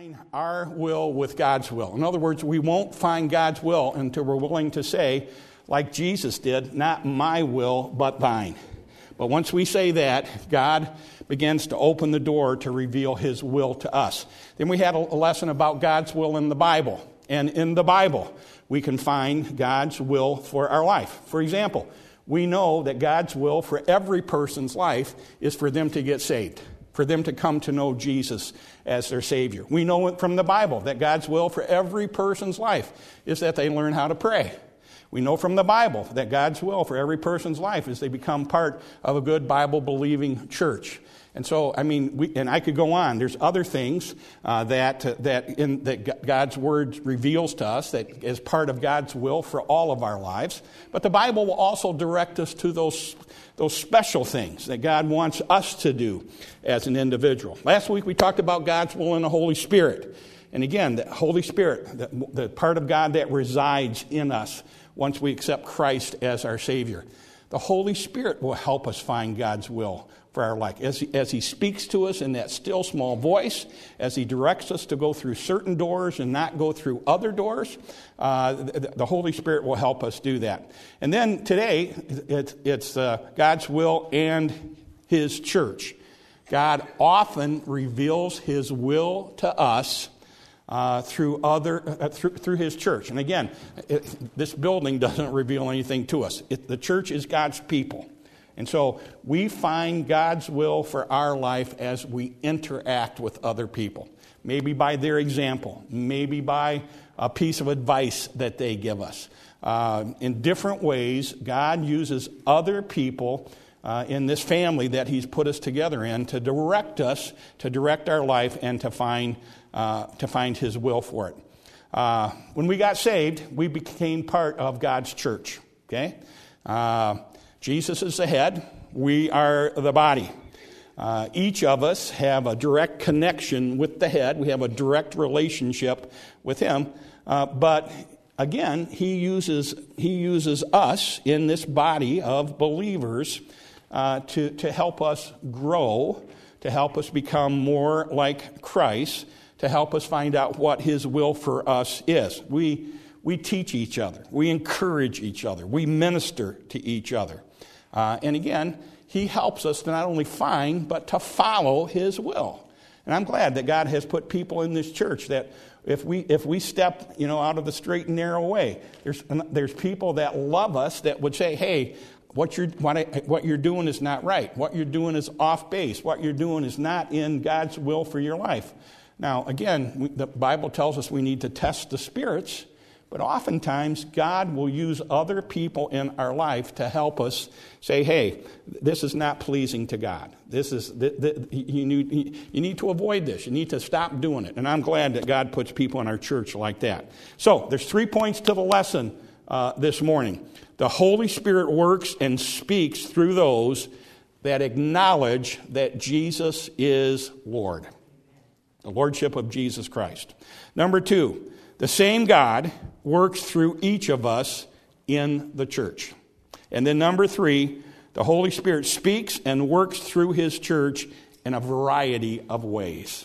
align our will with God's will. In other words, we won't find God's will until we're willing to say, like Jesus did, not my will, but thine. But once we say that, God begins to open the door to reveal his will to us. Then we had a lesson about God's will in the Bible. And in the Bible, we can find God's will for our life. For example, we know that God's will for every person's life is for them to get saved, for them to come to know Jesus as their Savior. We know it from the Bible that God's will for every person's life is that they learn how to pray. We know from the Bible that God's will for every person's life is they become part of a good Bible-believing church. And so, and I could go on. There's other things that God's Word reveals to us that is part of God's will for all of our lives. But the Bible will also direct us to those special things that God wants us to do as an individual. Last week we talked about God's will in the Holy Spirit. And again, the Holy Spirit, the part of God that resides in us once we accept Christ as our Savior. The Holy Spirit will help us find God's will for our life. As he speaks to us in that still small voice, as he directs us to go through certain doors and not go through other doors, the Holy Spirit will help us do that. And then today, it's God's will and his church. God often reveals his will to us through his church. And again, this building doesn't reveal anything to us. The church is God's people. And so we find God's will for our life as we interact with other people. Maybe by their example. Maybe by a piece of advice that they give us. In different ways, God uses other people in this family that he's put us together in to direct us, to direct our life, and to find his will for it. When we got saved, we became part of God's church. Okay? Jesus is the head. We are the body. Each of us have a direct connection with the head. We have a direct relationship with him. But again, he uses us in this body of believers to help us grow, to help us become more like Christ, to help us find out what his will for us is. We teach each other. We encourage each other. We minister to each other. And again, he helps us to not only find, but to follow his will. And I'm glad that God has put people in this church that if we step, out of the straight and narrow way, there's people that love us that would say, hey, what you're doing is not right. What you're doing is off base. What you're doing is not in God's will for your life. Now, again, the Bible tells us we need to test the spirits, but oftentimes God will use other people in our life to help us say, hey, this is not pleasing to God. You need to avoid this. You need to stop doing it. And I'm glad that God puts people in our church like that. So there's 3 points to the lesson this morning. The Holy Spirit works and speaks through those that acknowledge that Jesus is Lord. The Lordship of Jesus Christ. Number 2, the same God works through each of us in the church. And then number 3, the Holy Spirit speaks and works through his church in a variety of ways.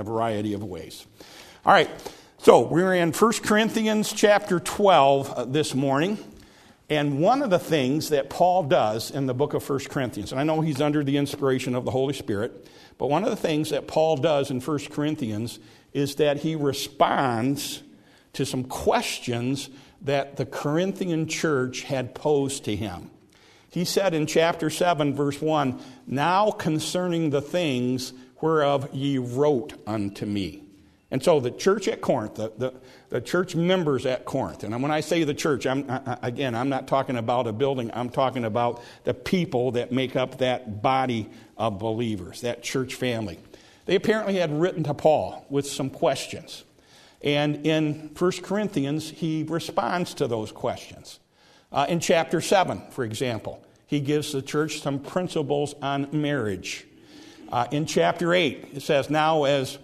All right, so we're in 1 Corinthians chapter 12 this morning. And one of the things that Paul does in the book of 1 Corinthians, and I know he's under the inspiration of the Holy Spirit, but one of the things that Paul does in 1 Corinthians is that he responds to some questions that the Corinthian church had posed to him. He said in chapter 7, verse 1, now concerning the things whereof ye wrote unto me. And so the church at Corinth, the church members at Corinth, and when I say the church, I'm not talking about a building. I'm talking about the people that make up that body of believers, that church family. They apparently had written to Paul with some questions. And in 1 Corinthians, he responds to those questions. In chapter 7, for example, he gives the church some principles on marriage. In chapter 8, it says, now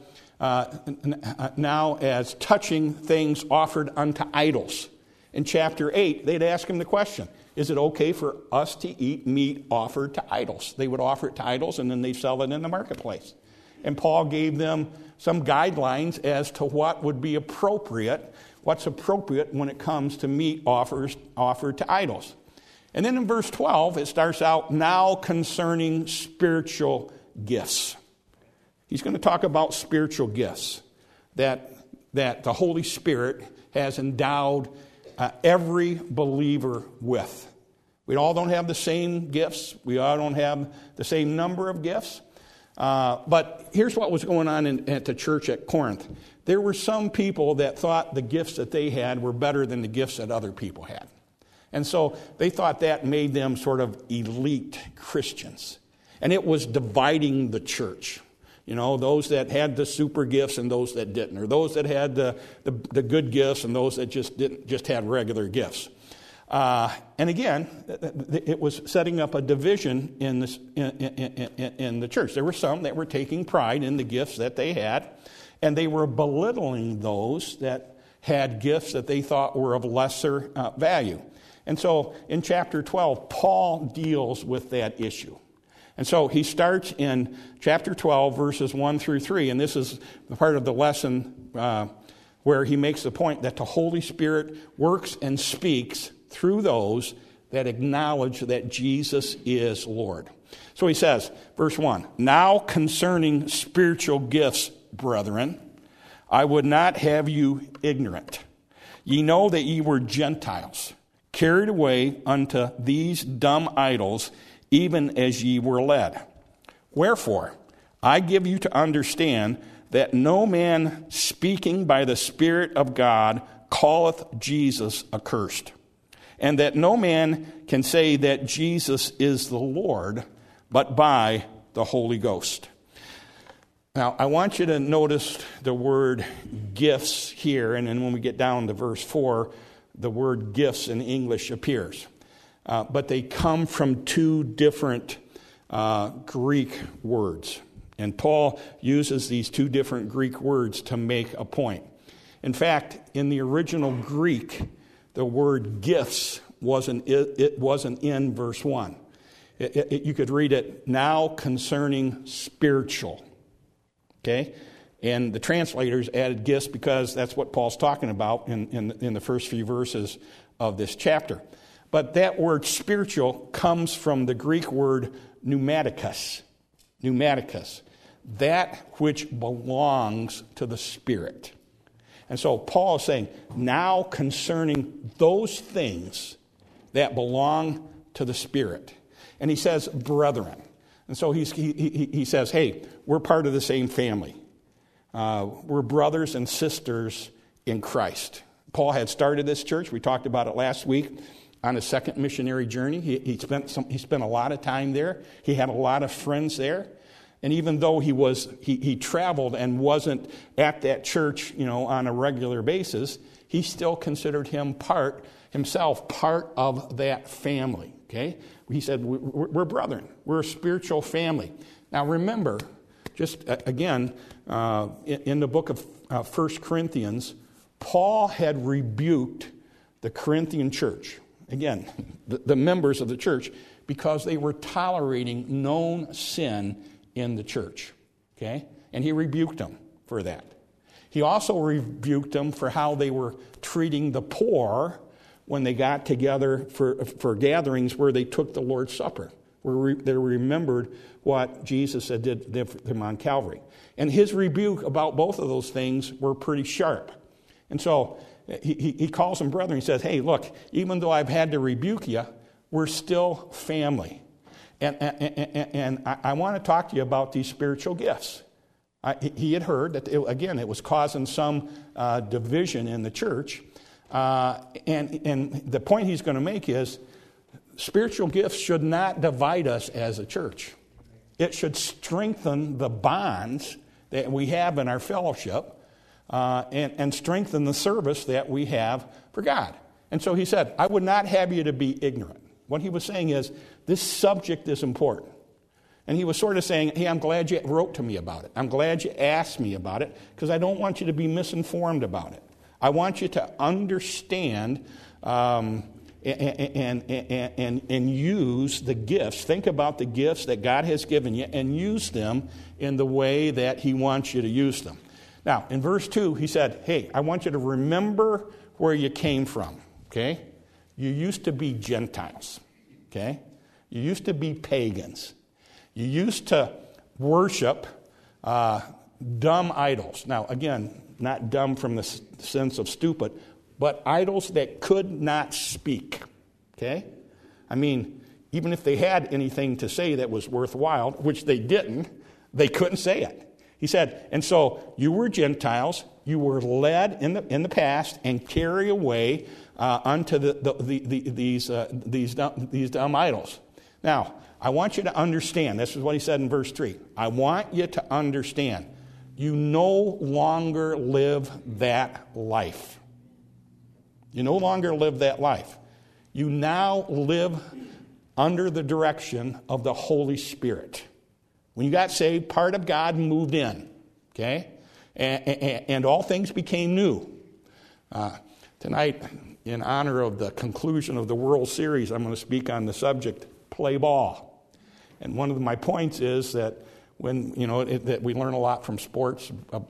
as touching things offered unto idols. In chapter 8, they'd ask him the question, is it okay for us to eat meat offered to idols? They would offer it to idols and then they'd sell it in the marketplace. And Paul gave them some guidelines as to what would be appropriate, what's appropriate when it comes to meat offers offered to idols. And then in verse 12, it starts out, now concerning spiritual gifts. He's going to talk about spiritual gifts that the Holy Spirit has endowed every believer with. We all don't have the same gifts. We all don't have the same number of gifts. But here's what was going on at the church at Corinth. There were some people that thought the gifts that they had were better than the gifts that other people had. And so they thought that made them sort of elite Christians. And it was dividing the church. You know, those that had the super gifts and those that didn't, or those that had the good gifts and those that just had regular gifts. And again, it was setting up a division in the church. There were some that were taking pride in the gifts that they had, and they were belittling those that had gifts that they thought were of lesser value. And so in chapter 12, Paul deals with that issue. And so he starts in chapter 12, verses 1 through 3, and this is the part of the lesson where he makes the point that the Holy Spirit works and speaks through those that acknowledge that Jesus is Lord. So he says, verse 1, now concerning spiritual gifts, brethren, I would not have you ignorant. Ye know that ye were Gentiles, carried away unto these dumb idols, even as ye were led. Wherefore, I give you to understand that no man speaking by the Spirit of God calleth Jesus accursed, and that no man can say that Jesus is the Lord, but by the Holy Ghost. Now, I want you to notice the word gifts here, and then when we get down to verse 4, the word gifts in English appears. But they come from two different Greek words. And Paul uses these two different Greek words to make a point. In fact, in the original Greek, the word gifts wasn't in verse 1. You could read it, now concerning spiritual. Okay? And the translators added gifts because that's what Paul's talking about in the first few verses of this chapter. But that word spiritual comes from the Greek word pneumatikos. Pneumatikos. That which belongs to the Spirit. And so Paul is saying, now concerning those things that belong to the Spirit. And he says, brethren. And so he says, hey, we're part of the same family. We're brothers and sisters in Christ. Paul had started this church. We talked about it last week. On his second missionary journey, he spent a lot of time there. He had a lot of friends there, and even though he traveled and wasn't at that church, on a regular basis, he still considered himself part of that family. Okay, he said we're brethren. We're a spiritual family. Now remember, just again, in the book of 1 Corinthians, Paul had rebuked the Corinthian church. Again, the members of the church, because they were tolerating known sin in the church. Okay? And he rebuked them for that. He also rebuked them for how they were treating the poor when they got together for gatherings where they took the Lord's Supper, where they remembered what Jesus had did for them on Calvary. And his rebuke about both of those things were pretty sharp. And so he calls them brethren. He says, hey, look, even though I've had to rebuke you, we're still family. And I want to talk to you about these spiritual gifts. He had heard that, it was causing some division in the church. And the point he's going to make is spiritual gifts should not divide us as a church. It should strengthen the bonds that we have in our fellowship. And strengthen the service that we have for God. And so he said, I would not have you to be ignorant. What he was saying is, this subject is important. And he was sort of saying, hey, I'm glad you wrote to me about it. I'm glad you asked me about it, because I don't want you to be misinformed about it. I want you to understand and and use the gifts. Think about the gifts that God has given you and use them in the way that he wants you to use them. Now, in verse 2, he said, hey, I want you to remember where you came from, okay? You used to be Gentiles, okay? You used to be pagans. You used to worship dumb idols. Now, again, not dumb from the sense of stupid, but idols that could not speak, okay? I mean, even if they had anything to say that was worthwhile, which they didn't, they couldn't say it. He said, and so you were Gentiles, you were led in the past and carried away unto these dumb idols. Now, I want you to understand, this is what he said in verse 3. I want you to understand, you no longer live that life. You no longer live that life. You now live under the direction of the Holy Spirit. When you got saved, part of God moved in, okay? And all things became new. Tonight, in honor of the conclusion of the World Series, I'm going to speak on the subject, play ball. And one of my points is that when, that we learn a lot from sports,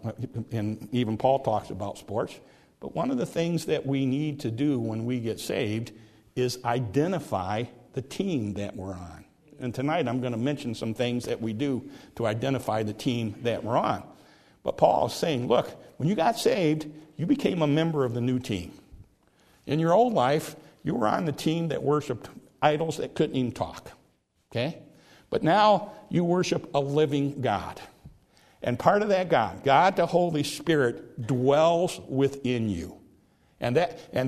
and even Paul talks about sports, but one of the things that we need to do when we get saved is identify the team that we're on. And tonight I'm going to mention some things that we do to identify the team that we're on. But Paul is saying, look, when you got saved, you became a member of the new team. In your old life, you were on the team that worshiped idols that couldn't even talk. Okay? But now you worship a living God. And part of that God the Holy Spirit, dwells within you. And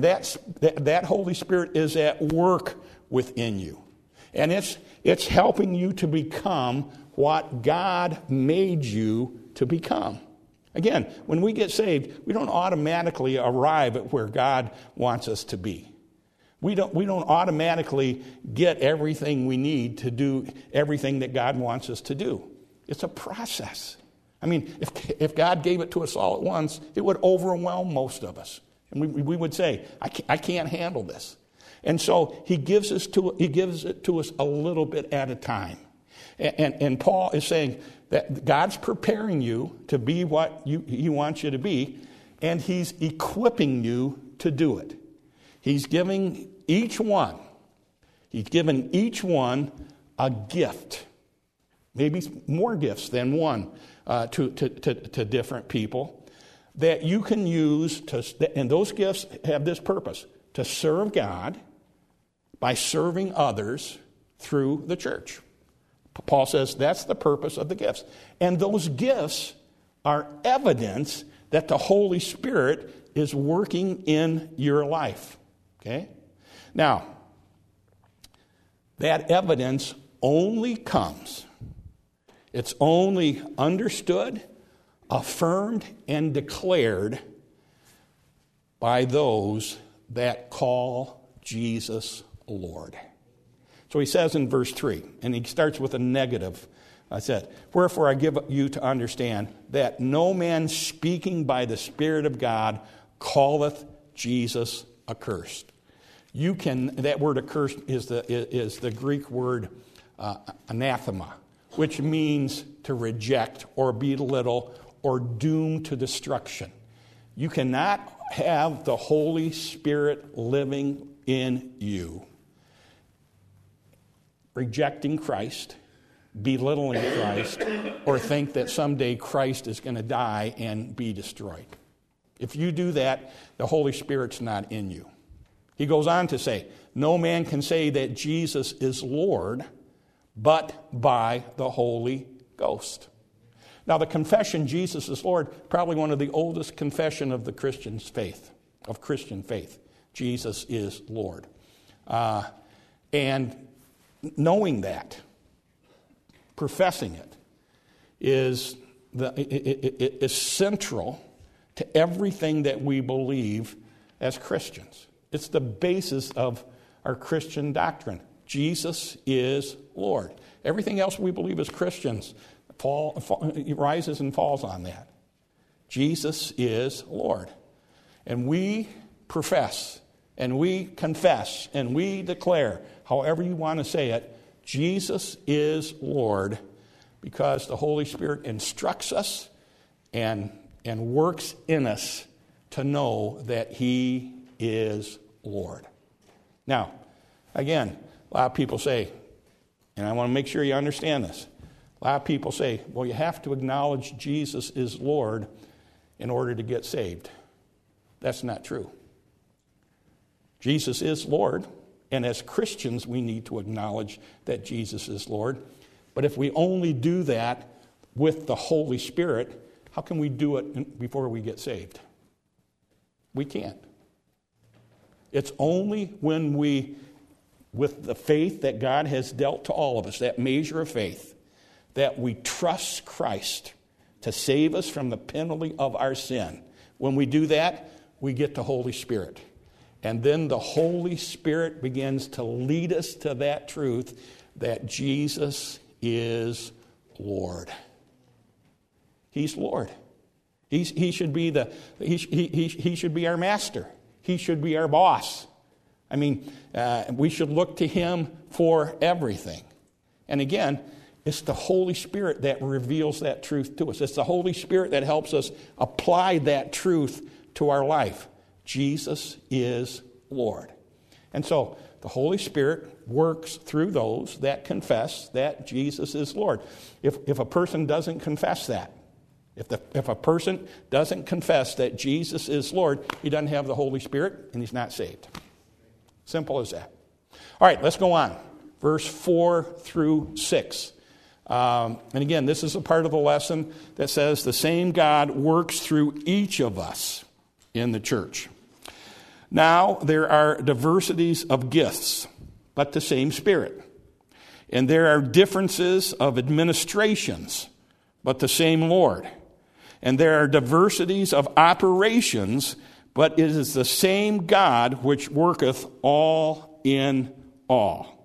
that Holy Spirit is at work within you. And it's helping you to become what God made you to become. Again, when we get saved, we don't automatically arrive at where God wants us to be. We don't automatically get everything we need to do everything that God wants us to do. It's a process. I mean, if God gave it to us all at once, it would overwhelm most of us. And we would say, I can't handle this. And so he gives it to us a little bit at a time. And Paul is saying that God's preparing you to be what he wants you to be, and he's equipping you to do it. He's given each one a gift, maybe more gifts than one to different people that you can use and those gifts have this purpose, to serve God by serving others through the church. Paul says that's the purpose of the gifts. And those gifts are evidence that the Holy Spirit is working in your life. Okay? Now, that evidence only comes. It's only understood, affirmed, and declared by those that call Jesus Lord. So he says in verse 3, and he starts with a negative. I said, wherefore I give you to understand that no man speaking by the Spirit of God calleth Jesus accursed. That word accursed is the Greek word anathema, which means to reject or belittle or doom to destruction. You cannot have the Holy Spirit living in you, rejecting Christ, belittling Christ, or think that someday Christ is going to die and be destroyed. If you do that, the Holy Spirit's not in you. He goes on to say, no man can say that Jesus is Lord but by the Holy Ghost. Now, the confession, Jesus is Lord, probably one of the oldest confession of the Christian faith. Jesus is Lord. And knowing that, professing it, is central to everything that we believe as Christians. It's the basis of our Christian doctrine. Jesus is Lord. Everything else we believe as Christians rises and falls on that. Jesus is Lord. And we profess and we confess and we declare, however you want to say it, Jesus is Lord, because the Holy Spirit instructs us and works in us to know that He is Lord. Now, again, a lot of people say, and I want to make sure you understand this, a lot of people say, well, you have to acknowledge Jesus is Lord in order to get saved. That's not true. Jesus is Lord, and as Christians, we need to acknowledge that Jesus is Lord. But if we only do that with the Holy Spirit, how can we do it before we get saved? We can't. It's only when we, with the faith that God has dealt to all of us, that measure of faith, that we trust Christ to save us from the penalty of our sin. When we do that, we get the Holy Spirit. And then the Holy Spirit begins to lead us to that truth that Jesus is Lord. He's Lord. He should be he should be our master. He should be our boss. I mean, we should look to Him for everything. And again, it's the Holy Spirit that reveals that truth to us. It's the Holy Spirit that helps us apply that truth to our life. Jesus is Lord. And so the Holy Spirit works through those that confess that Jesus is Lord. If a person doesn't confess that, if a person doesn't confess that Jesus is Lord, he doesn't have the Holy Spirit and he's not saved. Simple as that. All right, let's go on. Verse 4 through 6. And again, this is a part of the lesson that says the same God works through each of us in the church. Now there are diversities of gifts, but the same Spirit. And there are differences of administrations, but the same Lord. And there are diversities of operations, but it is the same God which worketh all in all.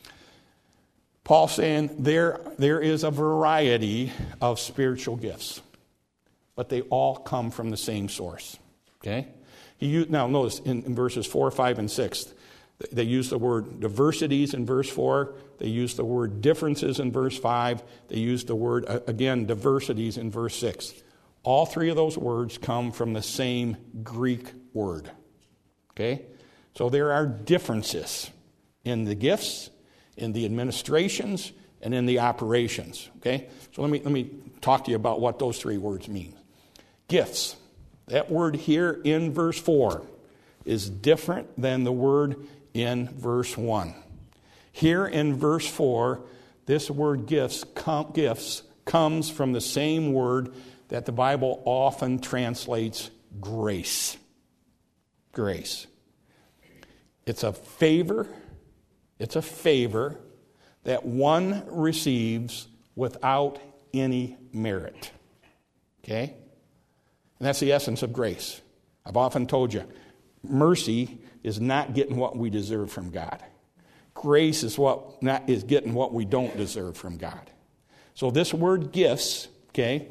Paul saying there is a variety of spiritual gifts, but they all come from the same source. Okay? Now notice in verses 4, 5, and 6, they use the word diversities in verse 4. They use the word differences in verse 5. They use the word, again, diversities in verse 6. All three of those words come from the same Greek word. Okay? So there are differences in the gifts, in the administrations, and in the operations. Okay? So let me talk to you about what those three words mean. Gifts. That word here in verse 4 is different than the word in verse 1. Here in verse 4, this word gifts comes from the same word that the Bible often translates grace. Grace. It's a favor. It's a favor that one receives without any merit. Okay? And that's the essence of grace. I've often told you, mercy is not getting what we deserve from God. Grace is getting what we don't deserve from God. So this word gifts, okay,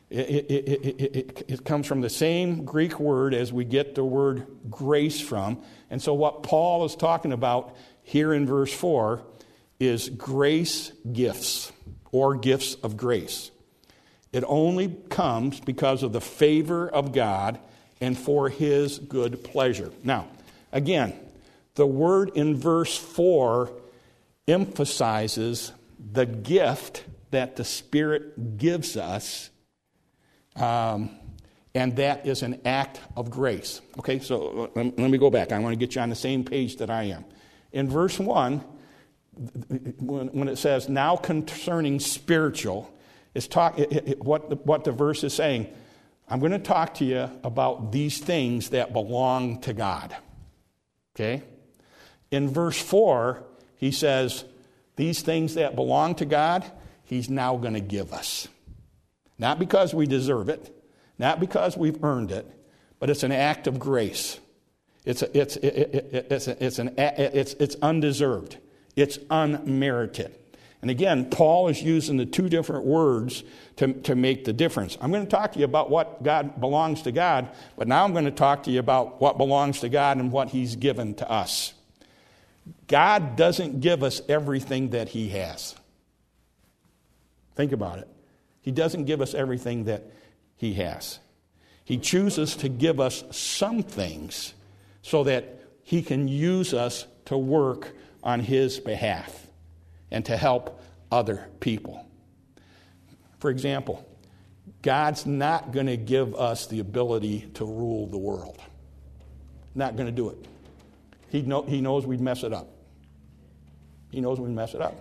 it comes from the same Greek word as we get the word grace from. And so what Paul is talking about here in verse 4 is grace gifts or gifts of grace. It only comes because of the favor of God and for His good pleasure. Now, again, the word in verse 4 emphasizes the gift that the Spirit gives us, and that is an act of grace. Okay, so let me go back. I want to get you on the same page that I am. In verse 1, when it says, now concerning spiritual, what the verse is saying, I'm going to talk to you about these things that belong to God. Okay? In verse 4, he says, these things that belong to God, He's now going to give us. Not because we deserve it, not because we've earned it, but it's an act of grace. It's undeserved. It's unmerited. And again, Paul is using the two different words to make the difference. I'm going to talk to you about what God belongs to God, but now I'm going to talk to you about what belongs to God and what he's given to us. God doesn't give us everything that he has. Think about it. He doesn't give us everything that he has. He chooses to give us some things so that he can use us to work on his behalf and to help other people. For example, God's not going to give us the ability to rule the world. Not going to do it. He knows we'd mess it up. He knows we'd mess it up.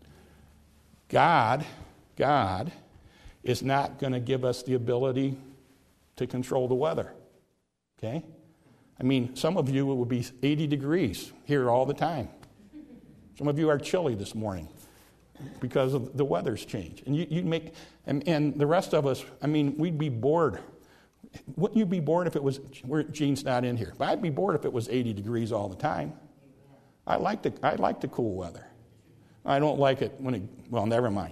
God is not going to give us the ability to control the weather. Okay? I mean, some of you, it would be 80 degrees here all the time. Some of you are chilly this morning because of the weather's changed. And you make, and the rest of us, I mean, we'd be bored. Wouldn't you be bored if it was, Gene's not in here, but I'd be bored if it was 80 degrees all the time. I like the cool weather. I don't like it when it, well, never mind.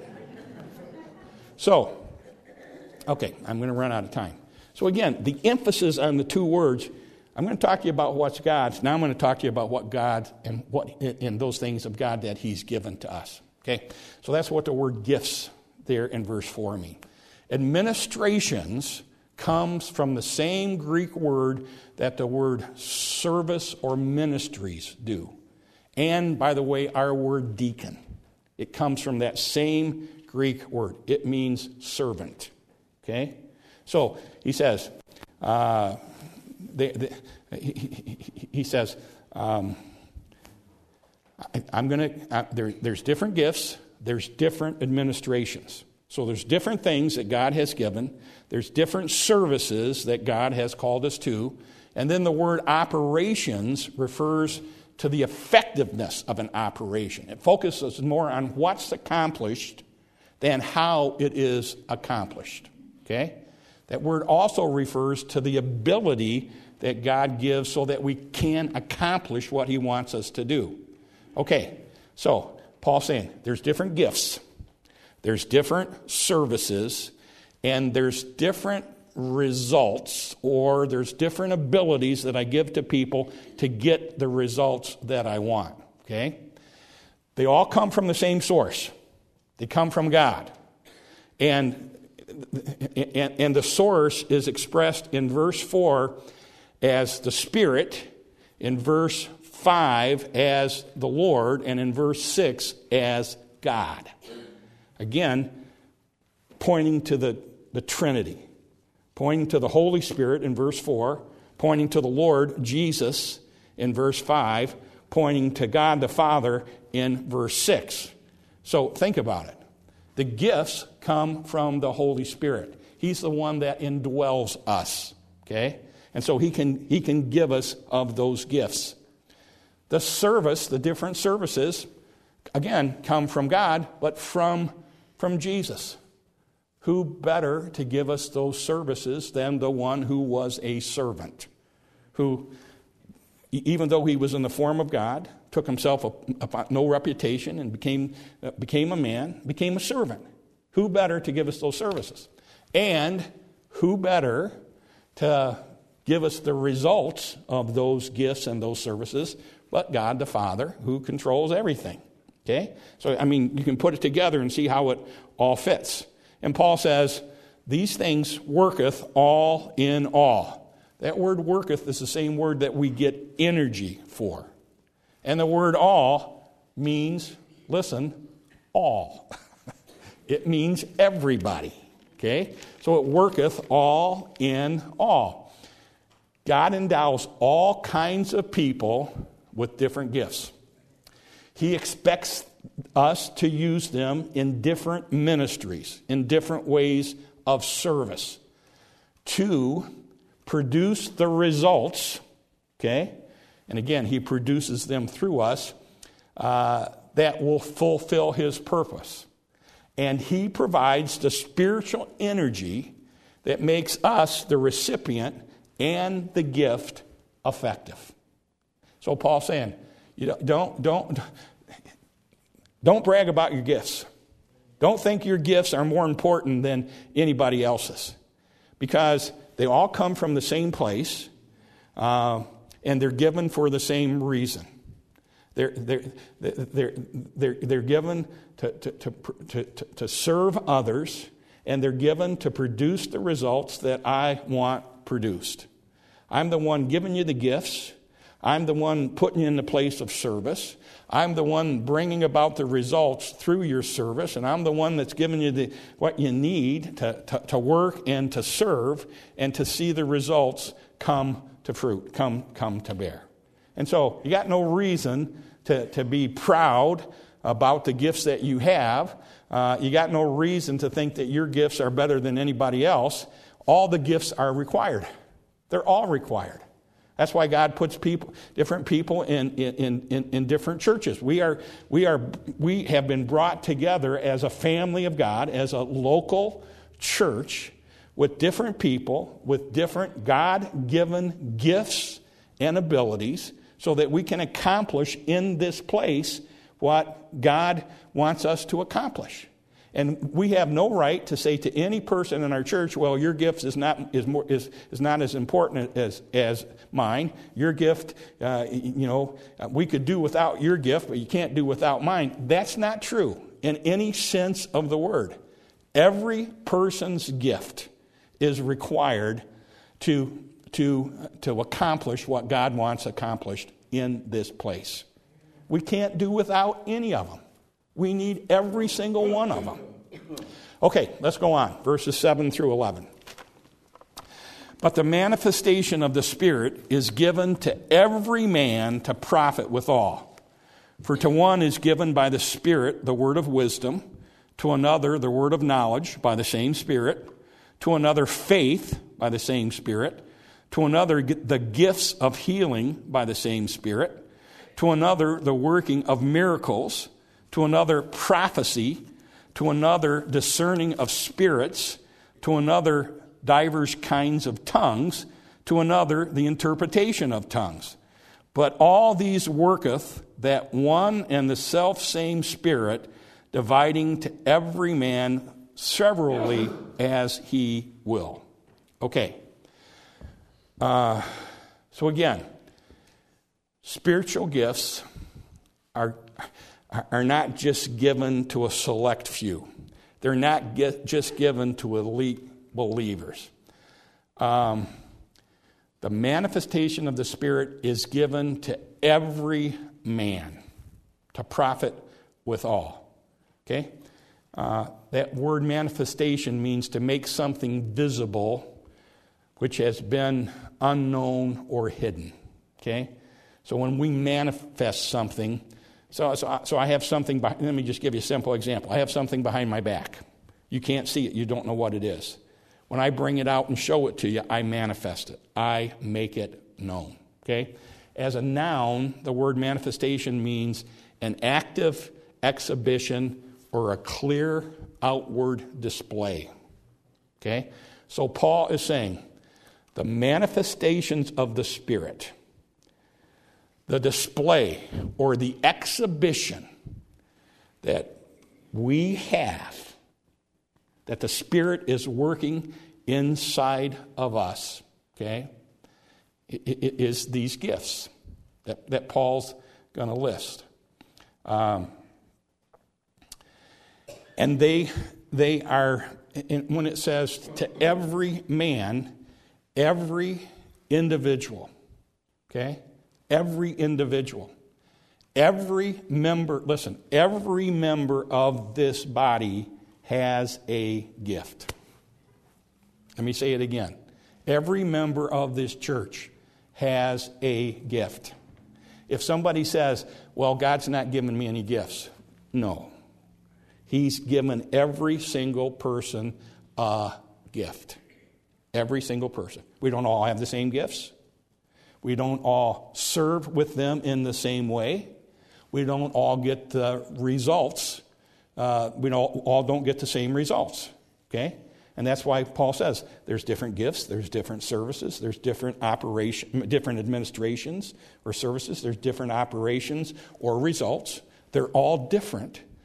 So, okay, I'm going to run out of time. So again, the emphasis on the two words, I'm going to talk to you about what's God's. Now I'm going to talk to you about what God and those things of God that he's given to us. Okay? So that's what the word gifts there in verse 4 mean. Administrations comes from the same Greek word that the word service or ministries do. And, by the way, our word deacon. It comes from that same Greek word. It means servant. Okay? So, he says, he says, there's different gifts, there's different administrations. So there's different things that God has given. There's different services that God has called us to. And then the word operations refers to the effectiveness of an operation. It focuses more on what's accomplished than how it is accomplished. Okay? That word also refers to the ability that God gives so that we can accomplish what he wants us to do. Okay, so Paul's saying there's different gifts, there's different services, and there's different results, or there's different abilities that I give to people to get the results that I want. Okay? They all come from the same source. They come from God. And the source is expressed in verse 4 as the Spirit, in verse 5 as the Lord, and in verse 6 as God. Again, pointing to the Trinity. Pointing to the Holy Spirit in verse 4, pointing to the Lord Jesus in verse 5, pointing to God the Father in verse 6. So think about it. The gifts come from the Holy Spirit. He's the one that indwells us. Okay? And so he can give us of those gifts. The service, the different services, again, come from God, but from Jesus. Who better to give us those services than the one who was a servant? Who, even though he was in the form of God, took himself no reputation and became a man, became a servant. Who better to give us those services? And who better to give us the results of those gifts and those services but God the Father, who controls everything. Okay? So, I mean, you can put it together and see how it all fits. And Paul says, these things worketh all in all. That word worketh is the same word that we get energy for. And the word all means, listen, all. It means everybody. Okay? So it worketh all in all. God endows all kinds of people with different gifts. He expects us to use them in different ministries, in different ways of service, to produce the results, okay? And again, he produces them through us, that will fulfill his purpose. And he provides the spiritual energy that makes us, the recipient, and the gift effective. So Paul's saying, don't Don't brag about your gifts. Don't think your gifts are more important than anybody else's, because they all come from the same place, and they're given for the same reason. They're given to serve others, and they're given to produce the results that I want produced. I'm the one giving you the gifts. I'm the one putting you in the place of service. I'm the one bringing about the results through your service, and I'm the one that's giving you what you need to work and to serve and to see the results come to fruit, come to bear. And so you got no reason to be proud about the gifts that you have. You got no reason to think that your gifts are better than anybody else. All the gifts are required. They're all required. That's why God puts different people in different churches. We have been brought together as a family of God, as a local church, with different people, with different God-given gifts and abilities, so that we can accomplish in this place what God wants us to accomplish. And we have no right to say to any person in our church, well, your gift is not as important as mine. Your gift, we could do without your gift, but you can't do without mine. That's not true in any sense of the word. Every person's gift is required to accomplish what God wants accomplished in this place. We can't do without any of them. We need every single one of them. Okay, let's go on. Verses 7 through 11. But the manifestation of the Spirit is given to every man to profit withal. For to one is given by the Spirit the word of wisdom, to another the word of knowledge by the same Spirit, to another faith by the same Spirit, to another the gifts of healing by the same Spirit, to another the working of miracles, to another prophecy, to another discerning of spirits, to another divers kinds of tongues, to another the interpretation of tongues. But all these worketh that one and the selfsame Spirit, dividing to every man severally as he will. Okay. So again, spiritual gifts are not just given to a select few. They're not just given to elite believers. The manifestation of the Spirit is given to every man to profit withal. Okay? That word manifestation means to make something visible which has been unknown or hidden. Okay? So when we manifest something, so I have something, let me just give you a simple example. I have something behind my back. You can't see it. You don't know what it is. When I bring it out and show it to you, I manifest it. I make it known. Okay? As a noun, the word manifestation means an active exhibition or a clear outward display. Okay? So Paul is saying the manifestations of the Spirit, the display or the exhibition that we have, that the Spirit is working inside of us, okay, it is these gifts that Paul's going to list. And they are, when it says to every man, every individual, okay? Every individual. Every member of this body has a gift. Let me say it again. Every member of this church has a gift. If somebody says, well, God's not giving me any gifts. No. He's given every single person a gift. Every single person. We don't all have the same gifts. We don't all serve with them in the same way. We don't all get the results. We all don't get the same results. Okay? And that's why Paul says there's different gifts, there's different services, there's different administrations or services, there's different operations or results. They're all different.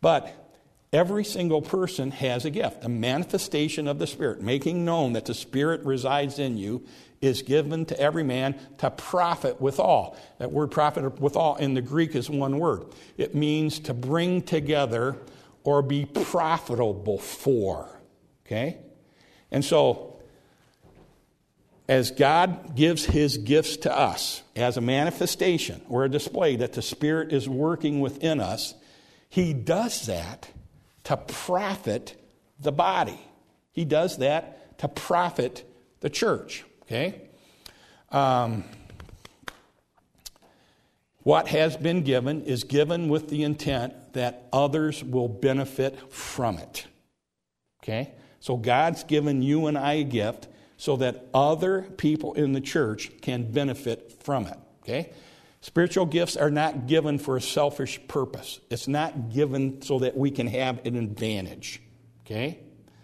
But every single person has a gift. A manifestation of the Spirit, making known that the Spirit resides in you, is given to every man to profit withal. That word profit withal in the Greek is one word. It means to bring together or be profitable for. Okay? And so, as God gives his gifts to us as a manifestation or a display that the Spirit is working within us, he does that to profit the body. He does that to profit the church. Okay? What has been given is given with the intent that others will benefit from it. Okay? So God's given you and I a gift so that other people in the church can benefit from it. Okay? Spiritual gifts are not given for a selfish purpose. It's not given so that we can have an advantage. Okay?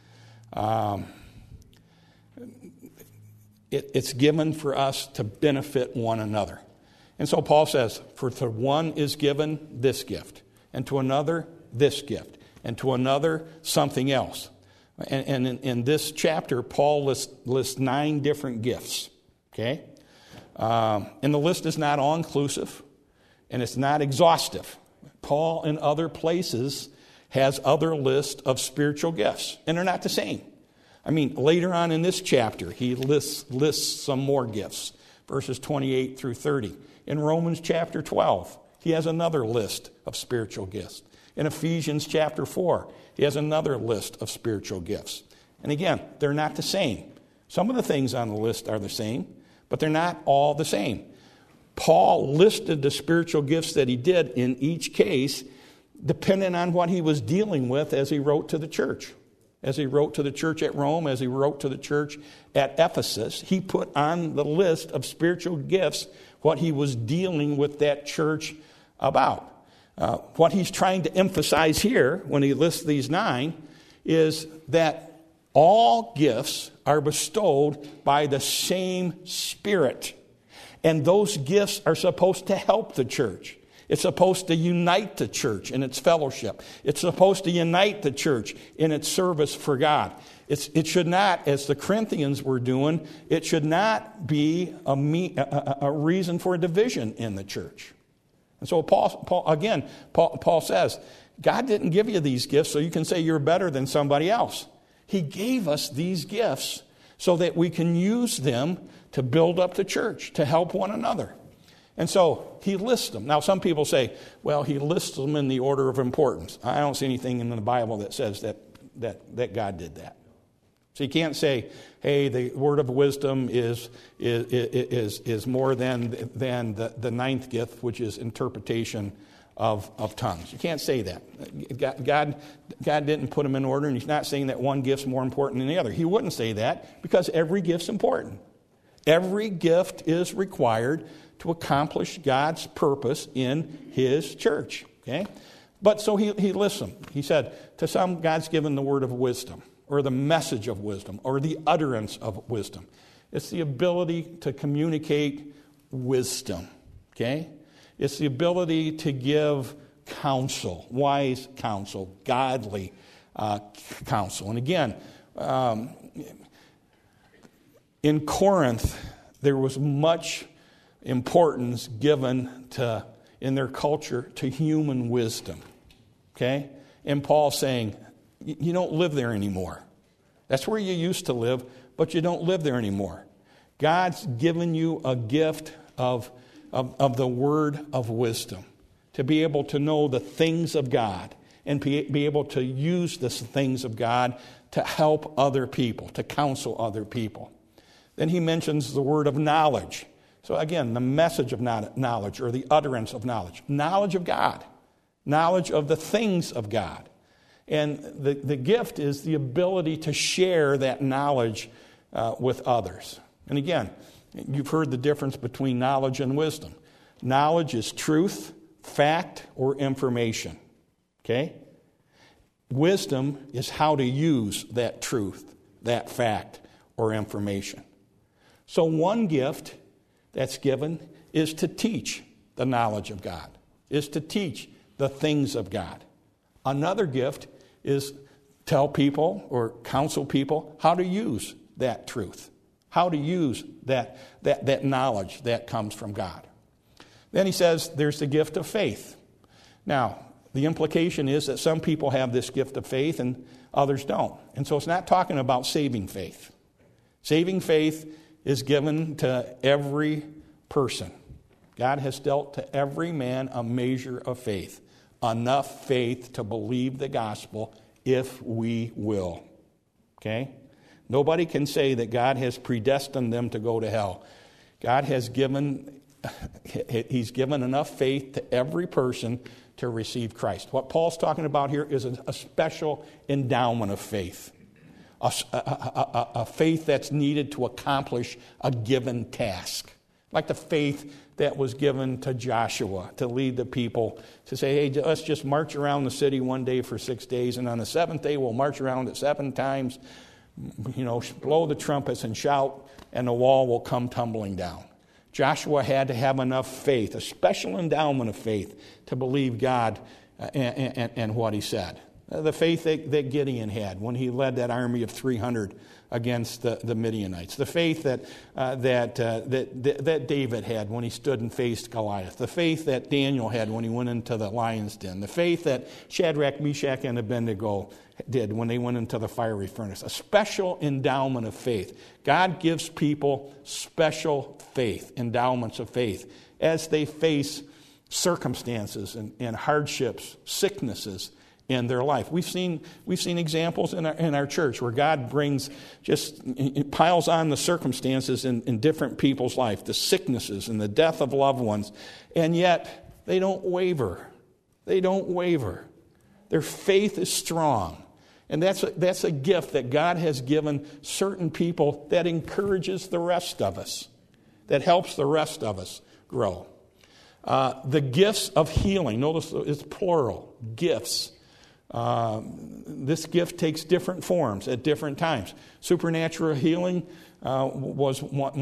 It's given for us to benefit one another. And so Paul says, for to one is given this gift, and to another this gift, and to another something else. And in this chapter, Paul lists 9 different gifts. Okay? And the list is not all-inclusive, and it's not exhaustive. Paul, in other places, has other lists of spiritual gifts, and they're not the same. I mean, later on in this chapter, he lists some more gifts, verses 28 through 30. In Romans chapter 12, he has another list of spiritual gifts. In Ephesians chapter 4, he has another list of spiritual gifts. And again, they're not the same. Some of the things on the list are the same, but they're not all the same. Paul listed the spiritual gifts that he did in each case, depending on what he was dealing with as he wrote to the church. As he wrote to the church at Rome, as he wrote to the church at Ephesus, he put on the list of spiritual gifts what he was dealing with that church about. What he's trying to emphasize here when he lists these 9 is that all gifts are bestowed by the same Spirit. And those gifts are supposed to help the church. It's supposed to unite the church in its fellowship. It's supposed to unite the church in its service for God. It should not, as the Corinthians were doing, it should not be a reason for a division in the church. And so Paul says, God didn't give you these gifts so you can say you're better than somebody else. He gave us these gifts so that we can use them to build up the church, to help one another. And so he lists them. Now, some people say, well, he lists them in the order of importance. I don't see anything in the Bible that says that God did that. So you can't say, hey, the word of wisdom is more than the 9th gift, which is interpretation of tongues. You can't say that. God didn't put them in order, and he's not saying that one gift's more important than the other. He wouldn't say that because every gift's important. Every gift is required to accomplish God's purpose in his church. Okay? But so he lists them. He said, to some, God's given the word of wisdom, or the message of wisdom, or the utterance of wisdom. It's the ability to communicate wisdom. Okay? It's the ability to give counsel, wise counsel, godly counsel. And again, in Corinth, there was much importance given in their culture to human wisdom. Okay? And Paul's saying, you don't live there anymore. That's where you used to live, but you don't live there anymore. God's given you a gift of the word of wisdom, to be able to know the things of God and be able to use the things of God to help other people, to counsel other people. Then he mentions the word of knowledge. So again, the message of knowledge, or the utterance of knowledge. Knowledge of God. Knowledge of the things of God. And the gift is the ability to share that knowledge with others. And again, you've heard the difference between knowledge and wisdom. Knowledge is truth, fact, or information. Okay? Wisdom is how to use that truth, that fact, or information. So one gift that's given is to teach the knowledge of God, is to teach the things of God. Another gift is tell people or counsel people how to use that truth, how to use that knowledge that comes from God. Then he says there's the gift of faith. Now, the implication is that some people have this gift of faith and others don't. And so it's not talking about saving faith. Saving faith is given to every person. God has dealt to every man a measure of faith, enough faith to believe the gospel if we will. Okay? Nobody can say that God has predestined them to go to hell. God has given, He's given enough faith to every person to receive Christ. What Paul's talking about here is a special endowment of faith. A faith that's needed to accomplish a given task. Like the faith that was given to Joshua to lead the people to say, hey, let's just march around the city one day for 6 days, and on the seventh day we'll march around it 7 times, blow the trumpets and shout, and the wall will come tumbling down. Joshua had to have enough faith, a special endowment of faith, to believe God and what he said. The faith that Gideon had when he led that army of 300 against the Midianites. The faith that David had when he stood and faced Goliath. The faith that Daniel had when he went into the lion's den. The faith that Shadrach, Meshach, and Abednego did when they went into the fiery furnace. A special endowment of faith. God gives people special faith, endowments of faith, as they face circumstances and hardships, sicknesses in their life. We've seen examples in our church where God piles on the circumstances in different people's life, the sicknesses and the death of loved ones, and yet they don't waver. They don't waver. Their faith is strong. And that's a gift that God has given certain people that encourages the rest of us, that helps the rest of us grow. The gifts of healing, notice it's plural, gifts. This gift takes different forms at different times. Supernatural healing was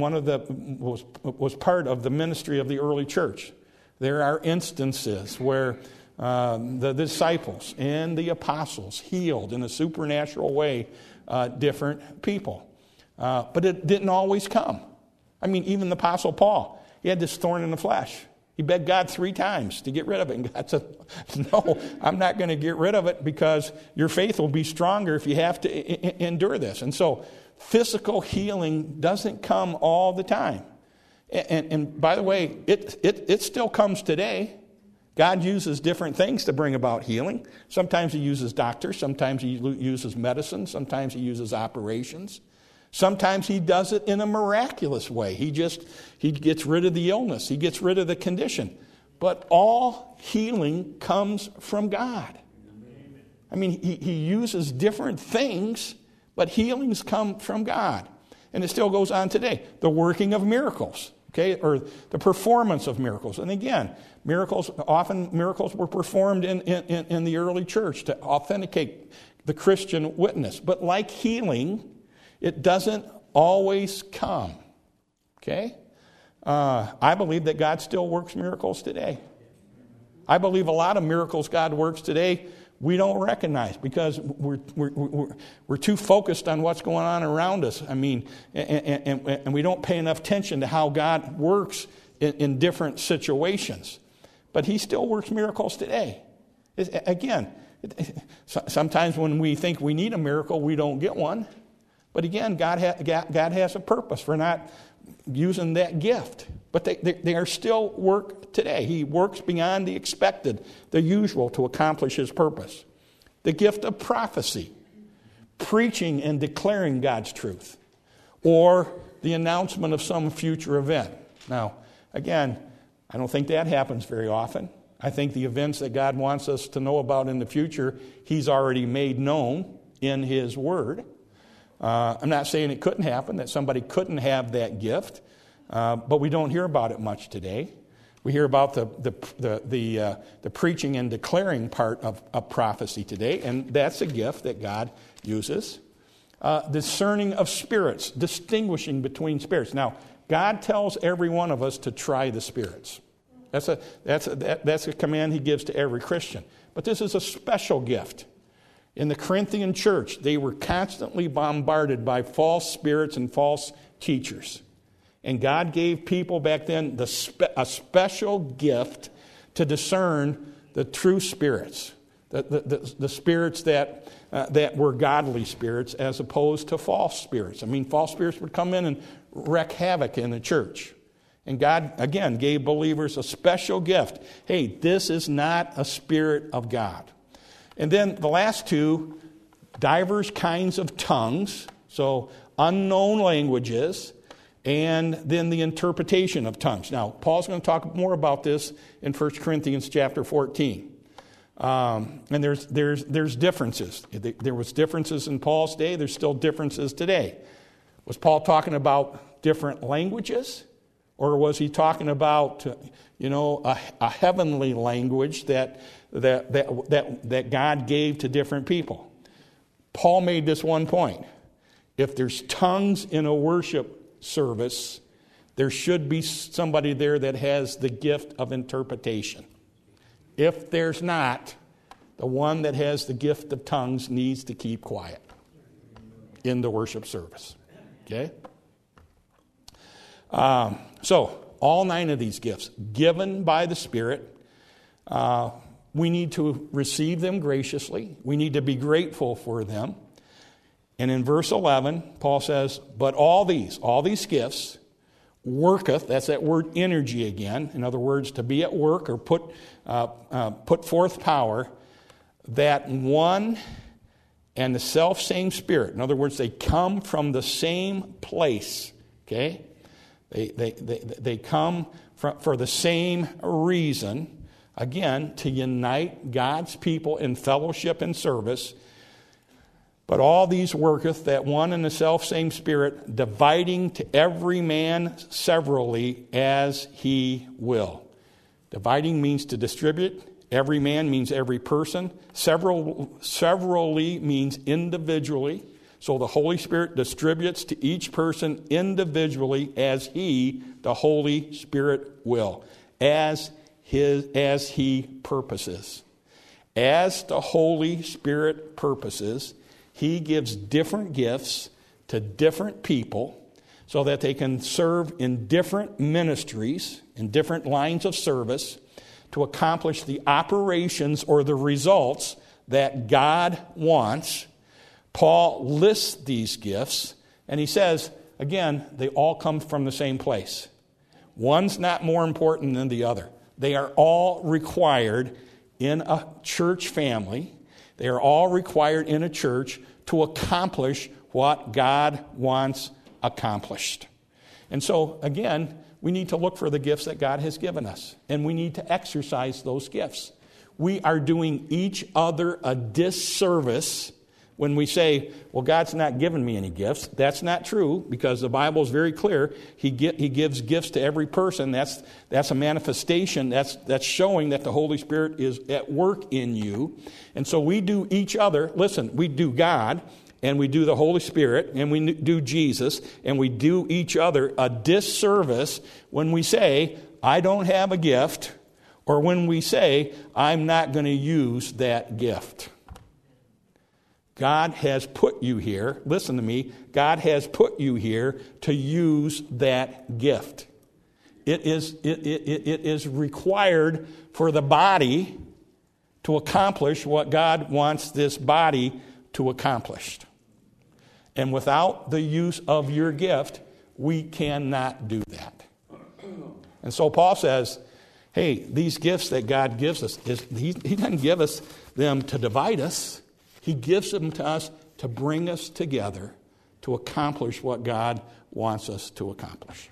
part of the ministry of the early church. There are instances where the disciples and the apostles healed in a supernatural way different people, but it didn't always come. I mean, even the Apostle Paul, he had this thorn in the flesh. He begged God 3 times to get rid of it. And God said, no, I'm not going to get rid of it because your faith will be stronger if you have to endure this. And so physical healing doesn't come all the time. And by the way, it still comes today. God uses different things to bring about healing. Sometimes he uses doctors. Sometimes he uses medicine. Sometimes he uses operations. Sometimes he does it in a miraculous way. He gets rid of the illness. He gets rid of the condition. But all healing comes from God. I mean, he uses different things, but healings come from God. And it still goes on today. The working of miracles, okay, or the performance of miracles. And again, miracles were performed in the early church to authenticate the Christian witness. But like healing, it doesn't always come, okay? I believe that God still works miracles today. I believe a lot of miracles God works today we don't recognize because we're too focused on what's going on around us. I mean, and we don't pay enough attention to how God works in different situations. But he still works miracles today. Again, sometimes when we think we need a miracle, we don't get one. But again, God has a purpose for not using that gift. But they are still work today. He works beyond the expected, the usual, to accomplish his purpose. The gift of prophecy, preaching and declaring God's truth, or the announcement of some future event. Now, again, I don't think that happens very often. I think the events that God wants us to know about in the future, he's already made known in his word. I'm not saying it couldn't happen, that somebody couldn't have that gift, but we don't hear about it much today. We hear about the preaching and declaring part of prophecy today, and that's a gift that God uses. Discerning of spirits, distinguishing between spirits. Now, God tells every one of us to try the spirits. That's a command he gives to every Christian. But this is a special gift. In the Corinthian church, they were constantly bombarded by false spirits and false teachers. And God gave people back then a special gift to discern the true spirits, the spirits that were godly spirits as opposed to false spirits. I mean, false spirits would come in and wreak havoc in the church. And God, again, gave believers a special gift. Hey, this is not a spirit of God. And then the last two, divers kinds of tongues, so unknown languages, and then the interpretation of tongues. Now, Paul's going to talk more about this in 1 Corinthians chapter 14. And there's differences. There was differences in Paul's day. There's still differences today. Was Paul talking about different languages? Or was he talking about, a heavenly language that God gave to different people? Paul made this one point. If there's tongues in a worship service, there should be somebody there that has the gift of interpretation. If there's not, the one that has the gift of tongues needs to keep quiet in the worship service. Okay? So, all 9 of these gifts, given by the Spirit, we need to receive them graciously. We need to be grateful for them. And in verse 11, Paul says, but all these gifts worketh, that's that word energy again. In other words, to be at work or put forth power, that one and the self-same Spirit. In other words, they come from the same place. Okay? They come for the same reason, again, to unite God's people in fellowship and service. But all these worketh that one and the self-same Spirit, dividing to every man severally as he will. Dividing means to distribute. Every man means every person. Severally means individually. So the Holy Spirit distributes to each person individually as he, the Holy Spirit, will, as he purposes. As the Holy Spirit purposes, he gives different gifts to different people so that they can serve in different ministries, in different lines of service, to accomplish the operations or the results that God wants. Paul lists these gifts, and he says, again, they all come from the same place. One's not more important than the other. They are all required in a church family. They are all required in a church to accomplish what God wants accomplished. And so, again, we need to look for the gifts that God has given us, and we need to exercise those gifts. We are doing each other a disservice when we say, well, God's not given me any gifts. That's not true, because the Bible is very clear. He gives gifts to every person. That's a manifestation. That's showing that the Holy Spirit is at work in you. And so we do each other. Listen, we do God, and we do the Holy Spirit, and we do Jesus, and we do each other a disservice when we say, I don't have a gift, or when we say, I'm not going to use that gift. God has put you here, listen to me, God has put you here to use that gift. It is required for the body to accomplish what God wants this body to accomplish. And without the use of your gift, we cannot do that. And so Paul says, hey, these gifts that God gives us, he doesn't give us them to divide us. He gives them to us to bring us together to accomplish what God wants us to accomplish.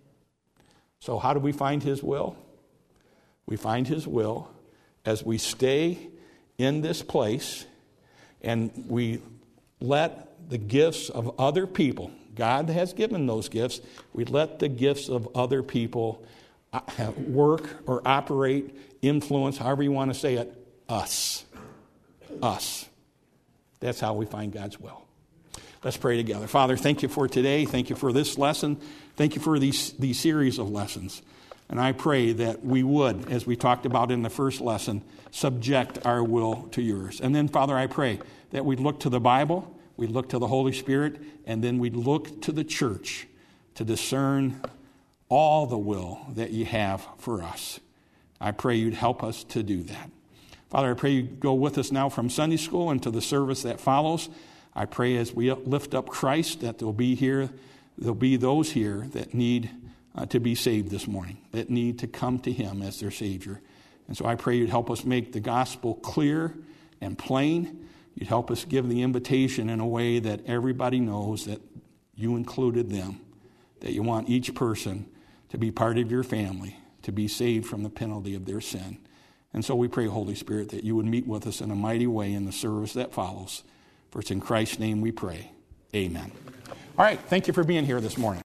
So how do we find His will? We find His will as we stay in this place and we let the gifts of other people, God has given those gifts, we let the gifts of other people work or operate, influence, however you want to say it, us. Us. That's how we find God's will. Let's pray together. Father, thank you for today. Thank you for this lesson. Thank you for these series of lessons. And I pray that we would, as we talked about in the first lesson, subject our will to yours. And then, Father, I pray that we'd look to the Bible, we'd look to the Holy Spirit, and then we'd look to the church to discern all the will that you have for us. I pray you'd help us to do that. Father, I pray you'd go with us now from Sunday school into the service that follows. I pray as we lift up Christ that there'll be those here that need to be saved this morning, that need to come to him as their Savior. And so I pray you'd help us make the gospel clear and plain. You'd help us give the invitation in a way that everybody knows that you included them, that you want each person to be part of your family, to be saved from the penalty of their sin. And so we pray, Holy Spirit, that you would meet with us in a mighty way in the service that follows. For it's in Christ's name we pray. Amen. All right, thank you for being here this morning.